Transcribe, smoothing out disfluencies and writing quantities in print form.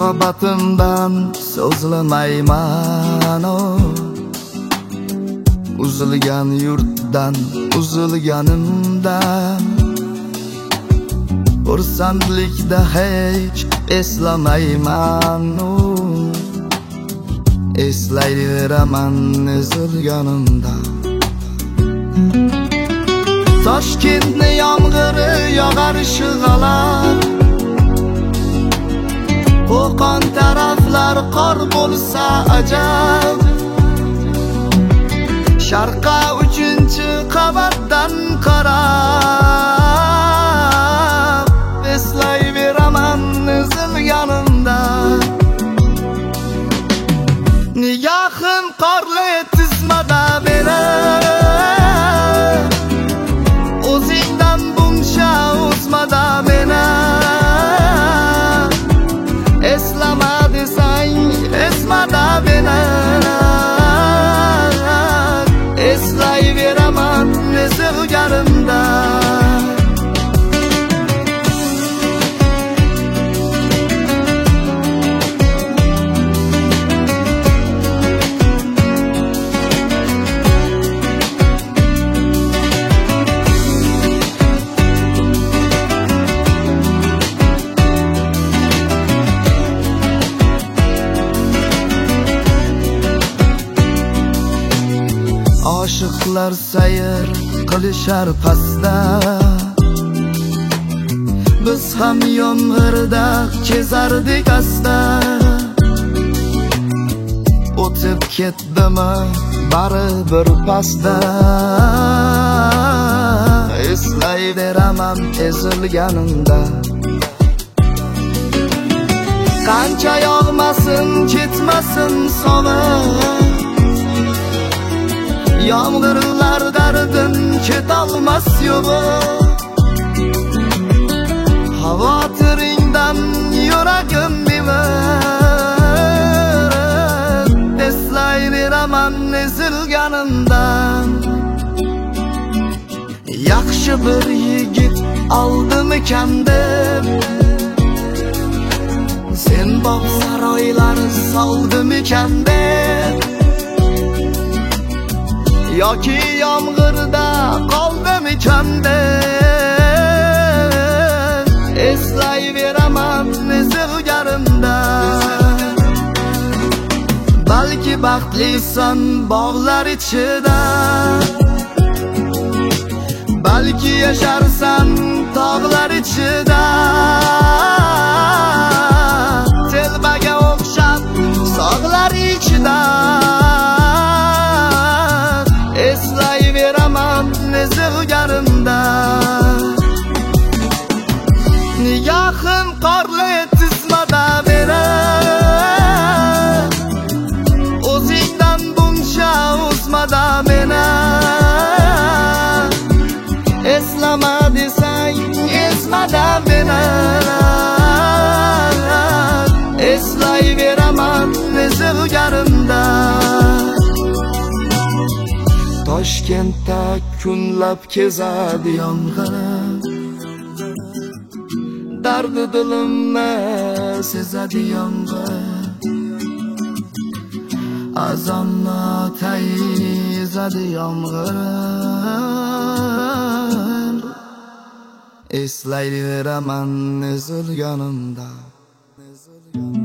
muhabbatimdan so'zlamayman uzilgan yurtdan uzilganimdan xursandlikda hech eslamayman eslayveraman ezilganimda. Toshkentni yomg'iri yog'ar shig'alar, Qo'qon taraflar qor bo'lsa ajab, Sharqqa 3-qavatdan qarab eslayveraman ezilganimda. Nigohim qorli tizmada meni o'zingdan buncha o'zmada meni eslama desang esmada meni eslayveraman ezilganimda. Oshiqlar sayr qilishar pastda, biz ham yomg'irda kezardik asta. O'tib ketdimi baribir pastda, eslayveraman ezilganimda. Qancha yog'masin ketmasin sovuq, yomg'irlar dardin ketolmas yo'g'i. Xavotiringdan yuragim bevir, eslayveraman ezilganimdan. Yaxshi bir yigit oldimikan deb sen bob saroylar soldimikan deb, yoki yomg'irda qoldimikan deb eslayveraman ezilganimda. Balki baxtlisan bog'lar ichida, balki yasharsan tog'lar ichida, telbaga o'xshab sog'lar ichida eslayveraman ezilganimda. Nigohim qorli tizmada meni o'zingdan buncha o'zmada meni eslama desang esmada meni eslayveraman ezilganimda. Toshkentda kunlab kezadi yomg'ir, dardi dilimni sezadi yomg'ir, azonni tayizadi yomg'ir, eslayveraman ezilganimda.